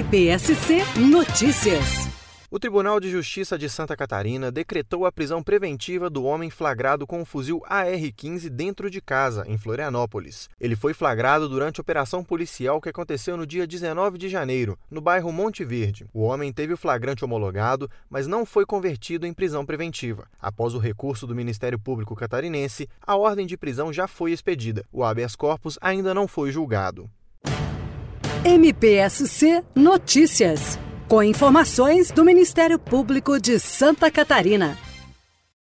MPSC Notícias. O Tribunal de Justiça de Santa Catarina decretou a prisão preventiva do homem flagrado com o fuzil AR-15 dentro de casa, em Florianópolis. Ele foi flagrado durante a operação policial que aconteceu no dia 19 de janeiro, no bairro Monte Verde. O homem teve o flagrante homologado, mas não foi convertido em prisão preventiva. Após o recurso do Ministério Público catarinense, a ordem de prisão já foi expedida. O habeas corpus ainda não foi julgado. MPSC Notícias. Com informações do Ministério Público de Santa Catarina.